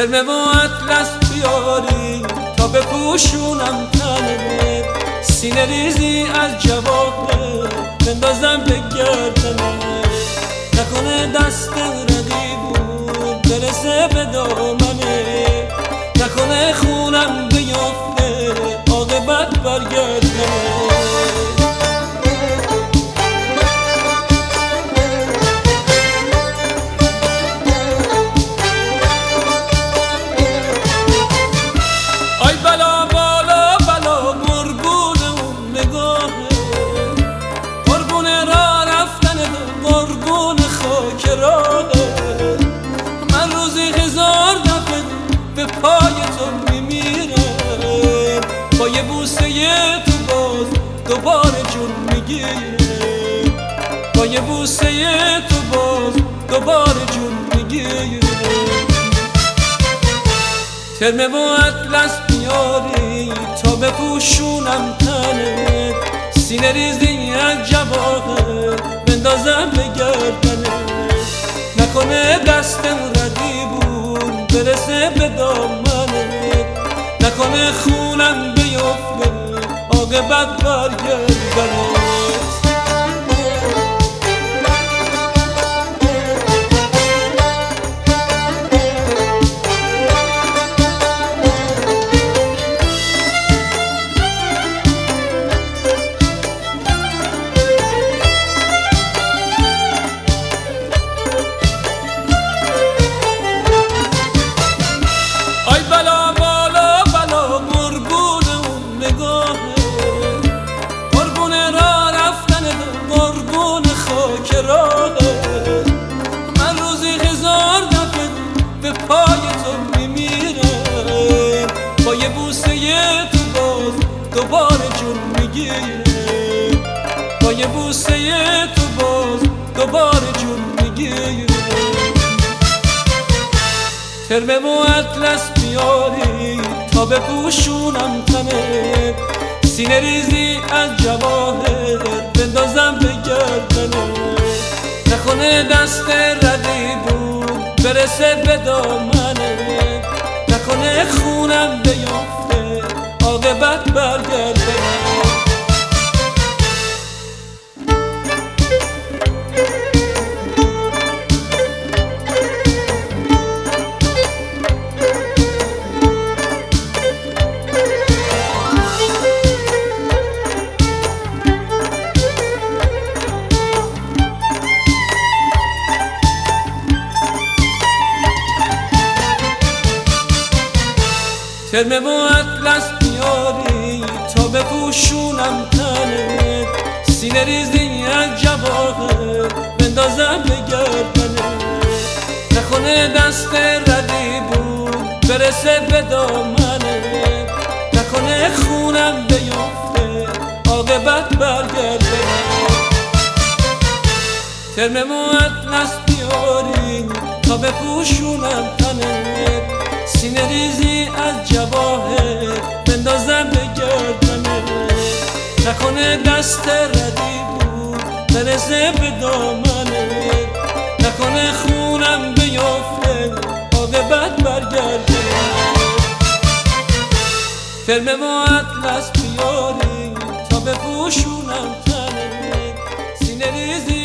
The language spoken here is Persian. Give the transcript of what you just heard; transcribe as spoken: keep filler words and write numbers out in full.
ترمه و اطلس بیاری تا بپوشونم تنت، سینه ریزی از جواهر بندازم به گردنت، نکنه دست رقیبون برسه به دامنه، نکنه خونم بیفته عاقبت برگردنه. من روزی هزار دفعه به پای تو میمیرم، با یه بوسه تو باز دوباره جون میگیرم، با یه بوسه تو باز دوباره جون میگیرم. ترمه و اطلس بیاری تا بپوشونم تنت، سینه ریزی از جواهر بندازم به گردنت، نکنه دستم ردیبون برسه به دامنت، نکنه خونم بیفته عاقبت برگردنت. من روزی هزار دفعه به پای تو میمیرم، با یه بوسه تو باز دوباره جون میگیرم، با یه بوسه تو باز دوباره جون میگیرم. ترمه و اطلس بیاری تا بپوشونم تنت، سینه ریزی از جواهر بندازم به گردنت، نکنه دست رقیبون برسه به دامنت، نکنه خونم بیفته عاقبت برگردنت. ترمه و اطلس بیاری تا بپوشونم تنت، سینه ریزی از جواهر بندازم به گردنت، نکنه دست رقیبون برسه به دامنت، نکنه خونم بیفته عاقبت برگردنت. ترمه و اطلس بیاری تا بپوشونم تنت، سینه ریزی از جواهر بندازم به گردنت، نکنه دست ردیبون برسه به دامنت، نکنه خونم بیفته عاقبت برگردنت. ترمه و اطلس بیاری تا بپوشونم تنت، سینه ریزی